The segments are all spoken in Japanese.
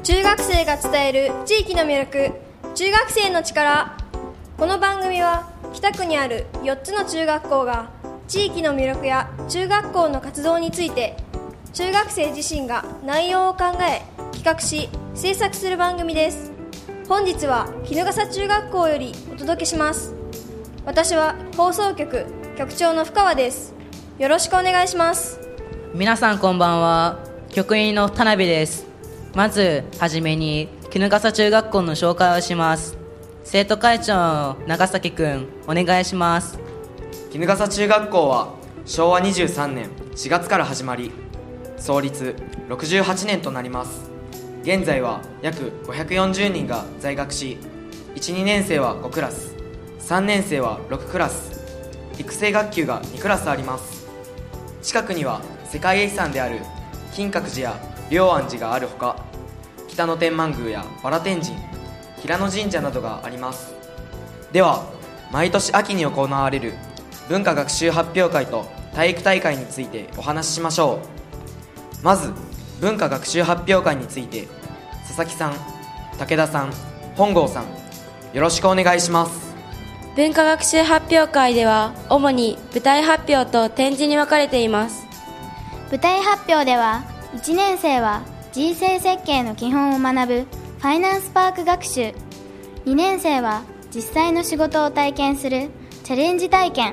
中学生が伝える地域の魅力、中学生の力。この番組は北区にある4つの中学校が地域の魅力や中学校の活動について中学生自身が内容を考え企画し制作する番組です。本日は衣笠中学校よりお届けします。私は放送局局長の深川です。よろしくお願いします。 皆さんこんばんは。局員の田辺です。まずはじめに衣笠中学校の紹介をします。生徒会長の長崎くん、お願いします。 衣笠中学校は昭和23年4月から始まり、創立68年となります。現在は約540人が在学し、1、2年生は5クラス、3年生は6クラス、育成学級が2クラスあります。近くには世界遺産である金閣寺や龍安寺があるほか、北野天満宮やバラ天神、平野神社などがあります。では、毎年秋に行われる文化学習発表会と体育大会についてお話ししましょう。まず文化学習発表会について、佐々木さん、武田さん、本郷さん、よろしくお願いします。 文化学習発表会では主に舞台発表と展示に分かれています。 舞台発表では1年生は人生設計の基本を学ぶファイナンスパーク学習、2年生は実際の仕事を体験するチャレンジ体験、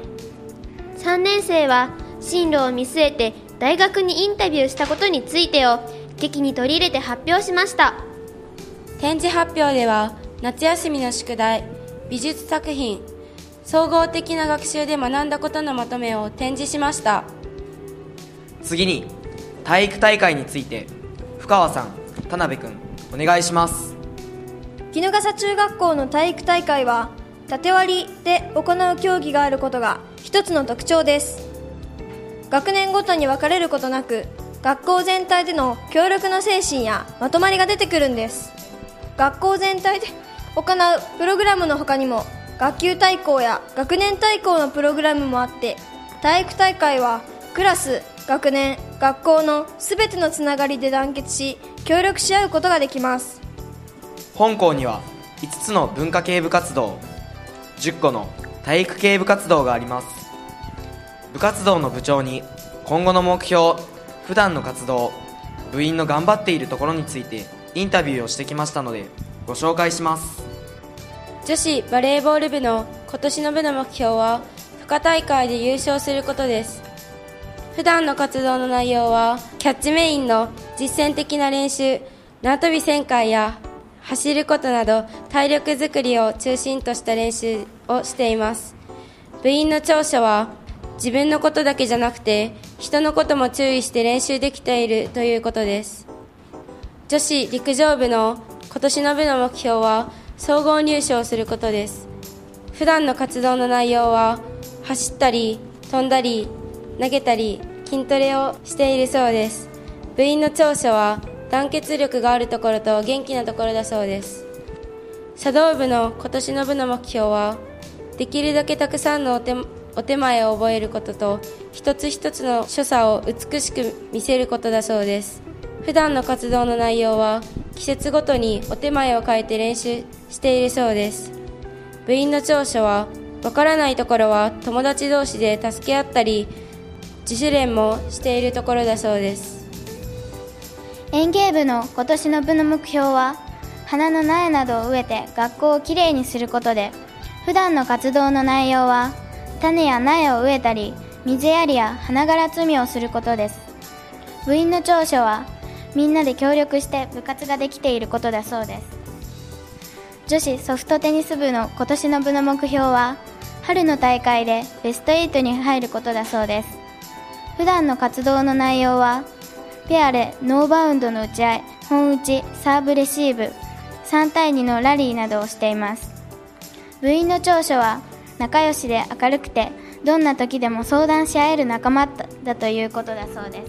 3年生は進路を見据えて大学にインタビューしたことについてを劇に取り入れて発表しました。 展示発表では夏休みの宿題、美術作品、総合的な学習で学んだことのまとめを展示しました。 次に体育大会について深川さん、田辺くん、お願いします。 衣笠中学校の体育大会は縦割りで行う競技があることが一つの特徴です。学年ごとに分かれることなく、学校全体での協力の精神やまとまりが出てくるんです。学校全体で行うプログラムの他にも学級対抗や学年対抗のプログラムもあって、体育大会はクラス、学年、学校のすべてのつながりで団結し協力し合うことができます。 本校には5つの文化系部活動、10個の体育系部活動があります。部活動の部長に今後の目標、普段の活動、部員の頑張っているところについてインタビューをしてきましたのでご紹介します。 女子バレーボール部の今年の部の目標は府下大会で優勝することです。普段の活動の内容はキャッチメインの実践的な練習、縄跳び1000回や走ることなど体力づくりを中心とした練習をしています。部員の長所は自分のことだけじゃなくて人のことも注意して練習できているということです。女子陸上部の今年の部の目標は総合入賞することです。普段の活動の内容は走ったり飛んだり投げたり筋トレをしているそうです。部員の長所は団結力があるところと元気なところだそうです。茶道部の今年の部の目標はできるだけたくさんのお手前を覚えることと一つ一つの所作を美しく見せることだそうです。普段の活動の内容は季節ごとにお手前を変えて練習しているそうです。部員の長所はわからないところは友達同士で助け合ったり自主練もしているところだそうです。 園芸部の今年の部の目標は花の苗などを植えて学校をきれいにすることで、普段の活動の内容は種や苗を植えたり水やりや花がら摘みをすることです。部員の長所はみんなで協力して部活ができていることだそうです。女子ソフトテニス部の今年の部の目標は春の大会でベスト8に入ることだそうです。普段の活動の内容はペアでノーバウンドの打ち合い、本打ち、サーブレシーブ、3対2のラリーなどをしています。部員の長所は仲良しで明るくてどんな時でも相談し合える仲間だということだそうです。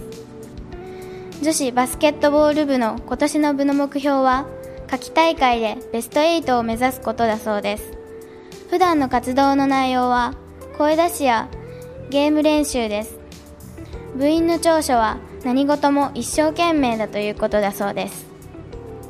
女子バスケットボール部の今年の部の目標は夏季大会でベスト8を目指すことだそうです。普段の活動の内容は声出しやゲーム練習です。部員の長所は何事も一生懸命だということだそうです。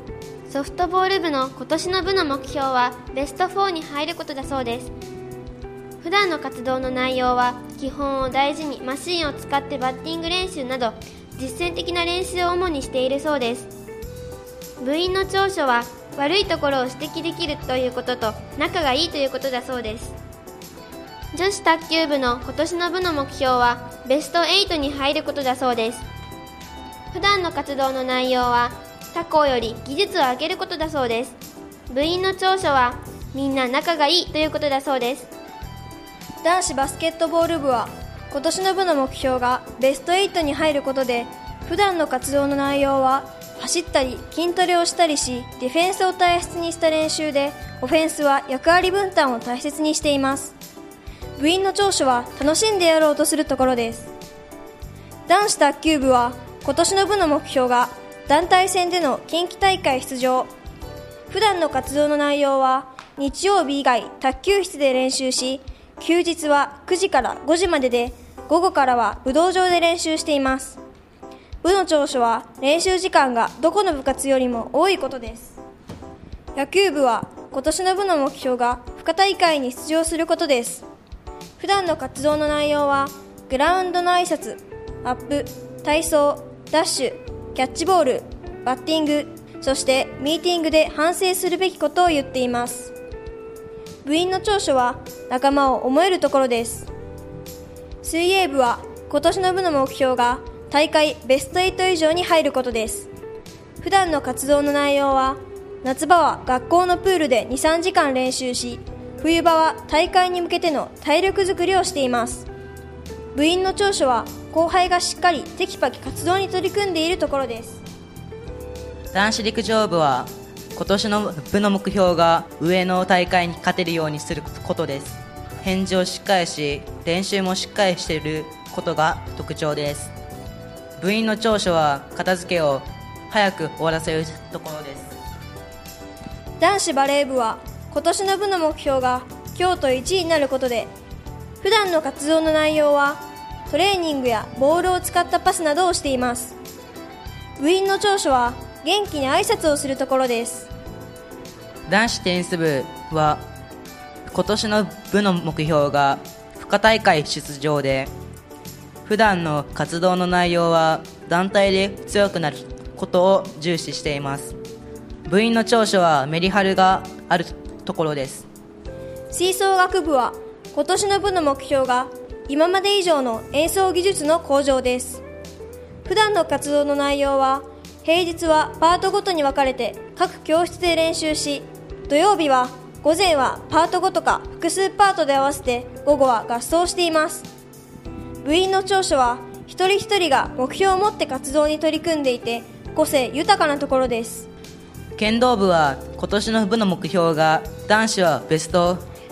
ソフトボール部の今年の部の目標はベスト4に入ることだそうです。普段の活動の内容は基本を大事にマシンを使ってバッティング練習など実践的な練習を主にしているそうです。部員の長所は悪いところを指摘できるということと仲がいいということだそうです。女子卓球部の今年の部の目標はベスト8に入ることだそうです。普段の活動の内容は他校より技術を上げることだそうです。部員の長所はみんな仲がいいということだそうです。 男子バスケットボール部は今年の部の目標がベスト8に入ることで、普段の活動の内容は走ったり筋トレをしたりし、ディフェンスを大切にした練習で、オフェンスは役割分担を大切にしています。部員の長所は楽しんでやろうとするところです。男子卓球部は今年の部の目標が団体戦での近畿大会出場。普段の活動の内容は日曜日以外卓球室で練習し、休日は9時から5時までで、午後からは武道場で練習しています。部の長所は練習時間がどこの部活よりも多いことです。野球部は今年の部の目標が府下大会に出場することです。普段の活動の内容はグラウンドの挨拶、アップ、体操、ダッシュ、キャッチボール、バッティング、そしてミーティングで反省するべきことを言っています。部員の長所は仲間を思えるところです。水泳部は今年の部の目標が大会ベスト8以上に入ることです。普段の活動の内容は夏場は学校のプールで 2,3 時間練習し、冬場は大会に向けての体力づくりをしています。部員の長所は後輩がしっかりテキパキ活動に取り組んでいるところです。 男子陸上部は今年の部の目標が上の大会に勝てるようにすることです。返事をしっかりし、練習もしっかりしていることが特徴です。部員の長所は片付けを早く終わらせるところです。 男子バレー部は今年の部の目標が京都1位になることで、普段の活動の内容はトレーニングやボールを使ったパスなどをしています。部員の長所は元気に挨拶をするところです。 男子テニス部は今年の部の目標が府下大会出場で、普段の活動の内容は団体で強くなることを重視しています。部員の長所はメリハリがあるところです。 吹奏楽部は今年の部の目標が今まで以上の演奏技術の向上です。普段の活動の内容は平日はパートごとに分かれて各教室で練習し、土曜日は午前はパートごとか複数パートで合わせて、午後は合奏しています。部員の長所は一人一人が目標を持って活動に取り組んでいて、個性豊かなところです。 剣道部は今年の部の目標が男子はベスト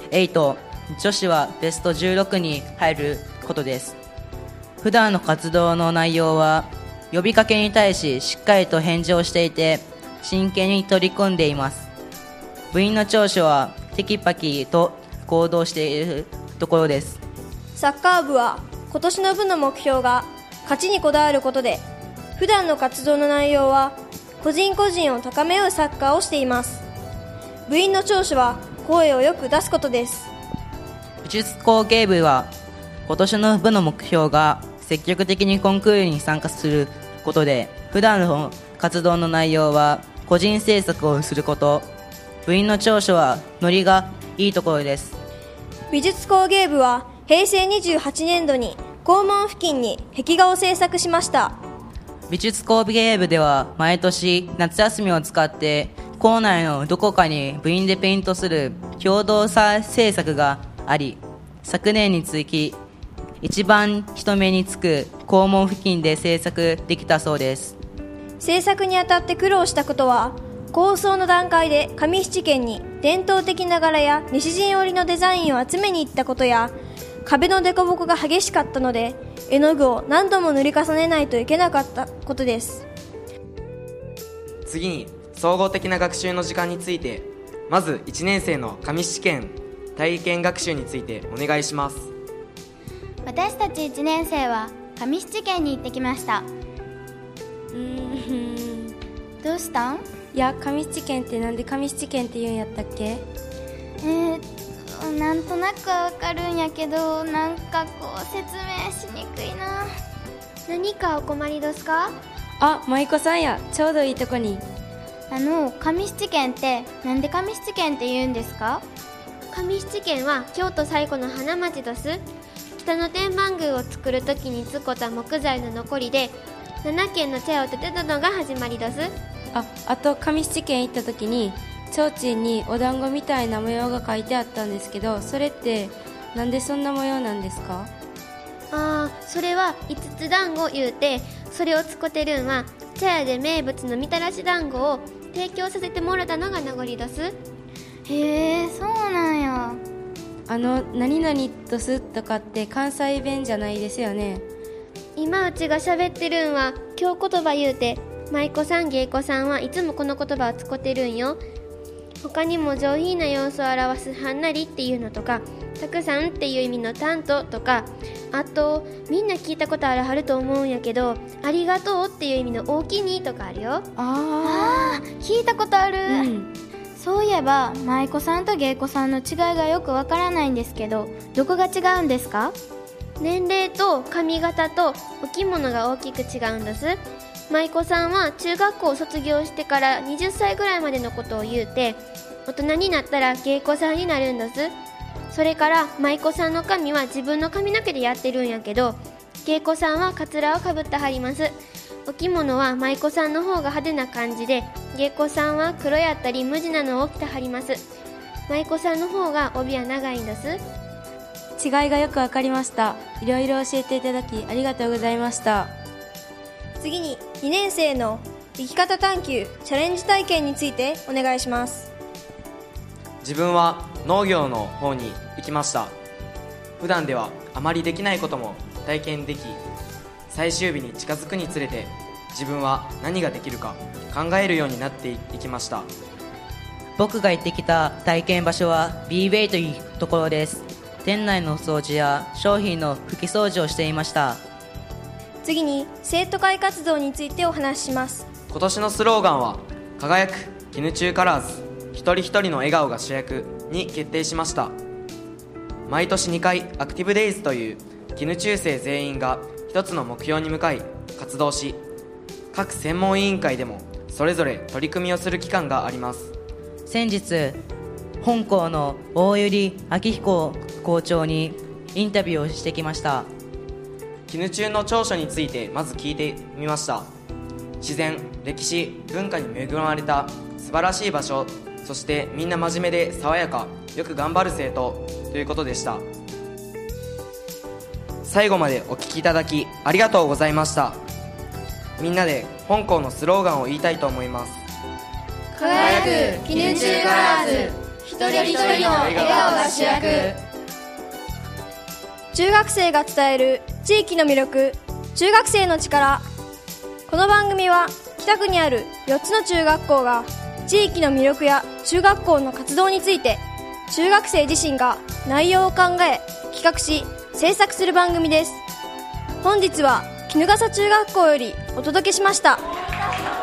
8、女子はベスト16に入ることです。普段の活動の内容は呼びかけに対ししっかりと返事をしていて、真剣に取り組んでいます。部員の長所はテキパキと行動しているところです。 サッカー部は今年の部の目標が勝ちにこだわることで、普段の活動の内容は個人個人を高め合うサッカーをしています。部員の長所は声をよく出すことです。 美術工芸部は今年の部の目標が積極的にコンクールに参加することで、普段の活動の内容は個人制作をすること。部員の長所はノリがいいところです。 美術工芸部は平成28年度に校門付近に壁画を制作しました。 美術工芸部では毎年夏休みを使って校内のどこかに部員でペイントする共同制作があり、昨年に続き一番人目につく校門付近で制作できたそうです。 制作にあたって苦労したことは、構想の段階で上七軒に伝統的な柄や西陣織のデザインを集めに行ったことや、壁の凸凹が激しかったので絵の具を何度も塗り重ねないといけなかったことです。 次に総合的な学習の時間について、まず1年生の上七軒体験学習についてお願いします。 私たち1年生は上七軒に行ってきました。どうしたん？ いや、上七軒ってなんで上七軒って言うんやったっけ？ なんとなくわかるんやけど、なんかこう説明しにくいな。 何かお困りですか？ あ、舞妓さんや。ちょうどいいとこに。 上七軒ってなんで上七軒って言うんですか？ 上七軒は京都最古の花町どす。北の天満宮を作るときに使った木材の残りで7軒の茶屋を建てたのが始まりどす。 あと上七軒行った時に提灯にお団子みたいな模様が書いてあったんですけど、それってなんでそんな模様なんですか？ それは五つ団子言うて、それを使ってるんは茶屋で名物のみたらし団子を提供させてもらったのが名残どす。 へえ、そうなんや。 何々とすとかって関西弁じゃないですよね。 今うちが喋ってるんは京言葉言うて、舞妓さん芸妓さんはいつもこの言葉を使ってるんよ。他にも上品な様子を表すはんなりっていうのとか、たくさんっていう意味の担当とか、あとみんな聞いたことあるはると思うんやけど、ありがとうっていう意味の大きにとかあるよ。 聞いたことある、 うんそういえば舞妓さんと芸妓さんの違いがよくわからないんですけど、どこが違うんですか？ 年齢と髪型とお着物が大きく違うんです。舞妓さんは中学校を卒業してから20歳ぐらいまでのことを言うて、大人になったら芸妓さんになるんです。それから舞妓さんの髪は自分の髪の毛でやってるんやけど、芸妓さんはカツラをかぶってはります。お着物は舞妓さんの方が派手な感じで、芸妓さんは黒やったり無地なのを着てはります。舞妓さんの方が帯は長いんです。 違いがよくわかりました。いろいろ教えていただきありがとうございました。 次に2年生の生き方探求チャレンジ体験についてお願いします。 自分は農業の方に行きました。普段ではあまりできないことも体験でき、最終日に近づくにつれて自分は何ができるか考えるようになっていきました。 僕が行ってきた体験場所は B-Way というところです。店内の掃除や商品の拭き掃除をしていました。 次に生徒会活動についてお話しします。 今年のスローガンは輝く絹中カラーズ、一人一人の笑顔が主役に決定しました。毎年2回アクティブデイズという絹中生全員が一つの目標に向かい活動し、各専門委員会でもそれぞれ取り組みをする期間があります。 先日本校の大百合明彦校長にインタビューをしてきました。 絹中の長所についてまず聞いてみました。自然、歴史、文化に恵まれた素晴らしい場所、そしてみんな真面目で爽やか、よく頑張る生徒ということでした。最後までお聞きいただきありがとうございました。みんなで本校のスローガンを言いたいと思います。 輝く絹中カラーズ、一人一人の笑顔が主役。中学生が伝える地域の魅力、中学生の力。この番組は北区にある4つの中学校が地域の魅力や中学校の活動について中学生自身が内容を考え企画し制作する番組です。本日は衣笠中学校よりお届けしました。